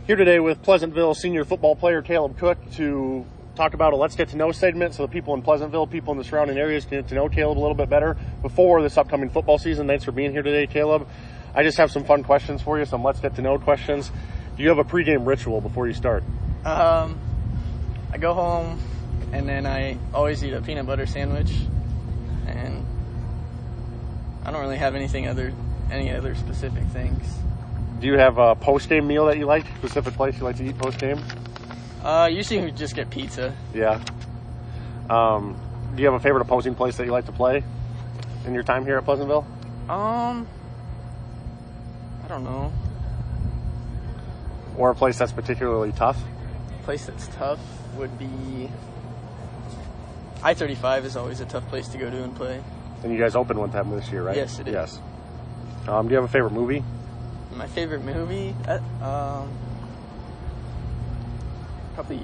Here today with Pleasantville senior football player Caleb Cook to talk about a Let's Get to Know segment so the people in Pleasantville, people in the surrounding areas can get to know Caleb a little bit better before this upcoming football season. Thanks for being here today, Caleb. I just have some fun questions for you, some Let's Get to Know questions. Do you have a pregame ritual before you start? I go home and then I always eat a peanut butter sandwich, and I don't really have any other specific things. Do you have a post-game meal that you like? Specific place you like to eat post-game? Usually we just get pizza. Yeah. Do you have a favorite opposing place that you like to play in your time here at Pleasantville? I don't know. Or a place that's particularly tough? A place that's tough would be I-35 is always a tough place to go to and play. And you guys opened one time this year, right? Yes, it is. Yes. Do you have a favorite movie? My favorite movie? Probably,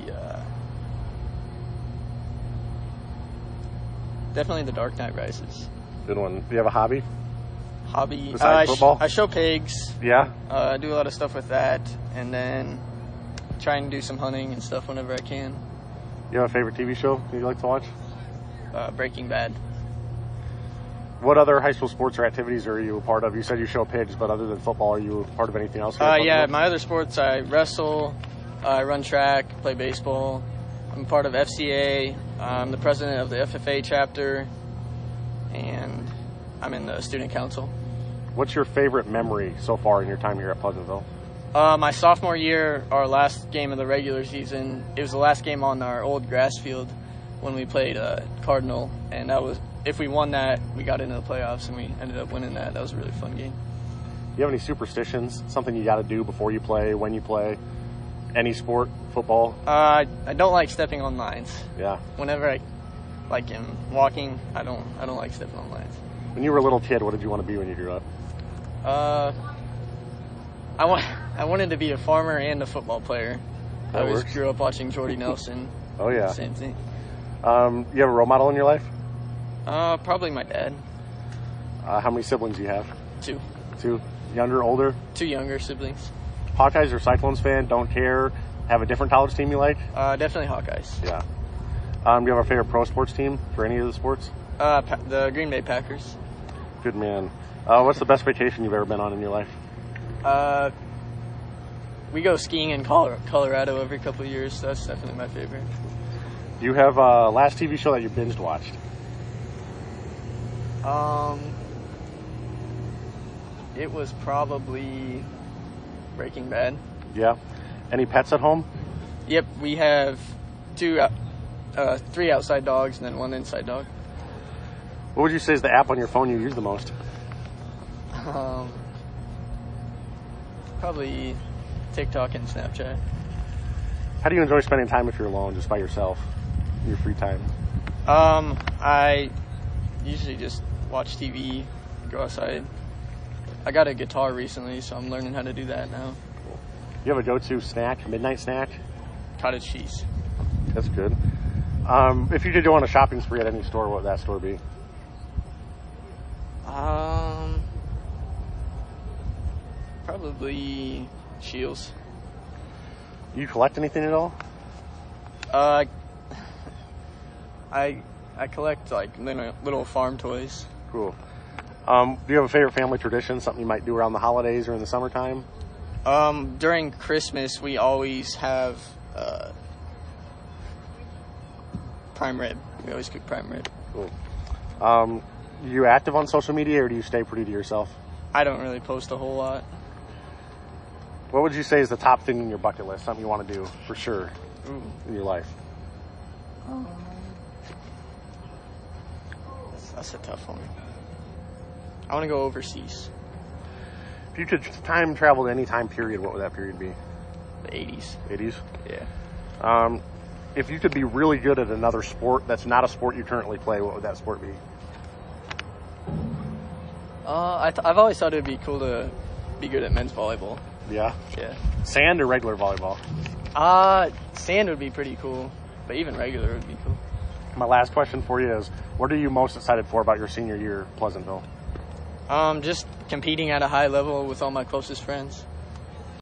definitely The Dark Knight Rises. Good one. Do you have a hobby? Hobby? Besides football? I show pigs. Yeah? I do a lot of stuff with that, and then try and do some hunting and stuff whenever I can. You have a favorite TV show you like to watch? Breaking Bad. What other high school sports or activities are you a part of? You said you show pigs, but other than football, are you a part of anything else? Yeah, my other sports, I wrestle, I run track, play baseball. I'm part of FCA. I'm the president of the FFA chapter, and I'm in the student council. What's your favorite memory so far in your time here at Pleasantville? My sophomore year, our last game of the regular season, it was the last game on our old grass field when we played Cardinal, and that was, if we won that, we got into the playoffs, and we ended up winning that. That was a really fun game. Do you have any superstitions, something you got to do before you play, when you play, any sport, football? I don't like stepping on lines. Yeah. Whenever I am walking, I don't like stepping on lines. When you were a little kid, what did you want to be when you grew up? I wanted to be a farmer and a football player. That I always works. grew up watching Jordy Nelson. Oh, yeah. Same thing. You have a role model in your life? Probably my dad. How many siblings do you have? Two. Two? Younger, older? Two younger siblings. Hawkeyes or Cyclones fan? Don't care? Have a different college team you like? Definitely Hawkeyes. Yeah. Do you have a favorite pro sports team for any of the sports? The Green Bay Packers. Good man. What's the best vacation you've ever been on in your life? We go skiing in Colorado every couple of years, so that's definitely my favorite. Do you have a last TV show that you binge watched? It was probably Breaking Bad. Yeah. Any pets at home? Yep, we have three outside dogs and then one inside dog. What would you say is the app on your phone you use the most? Probably TikTok and Snapchat. How do you enjoy spending time if you're alone, just by yourself, your free time? I usually just watch TV, go outside. I got a guitar recently, so I'm learning how to do that now. You have a go-to snack, midnight snack? Cottage cheese. That's good. If you could go on a shopping spree at any store, what would that store be? Probably Shields. Do you collect anything at all? I collect like little farm toys. Cool. Do you have a favorite family tradition, something you might do around the holidays or in the summertime? During Christmas, we always have prime rib. We always cook prime rib. Cool. Are you active on social media, or do you stay pretty to yourself? I don't really post a whole lot. What would you say is the top thing in your bucket list, something you want to do for sure in your life? That's a tough one. I want to go overseas. If you could time travel to any time period, what would that period be? The 80s. 80s? Yeah. If you could be really good at another sport that's not a sport you currently play, what would that sport be? I've always thought it would be cool to be good at men's volleyball. Yeah? Yeah. Sand or regular volleyball? Sand would be pretty cool, but even regular would be cool. My last question for you is, what are you most excited for about your senior year at Pleasantville? Just competing at a high level with all my closest friends.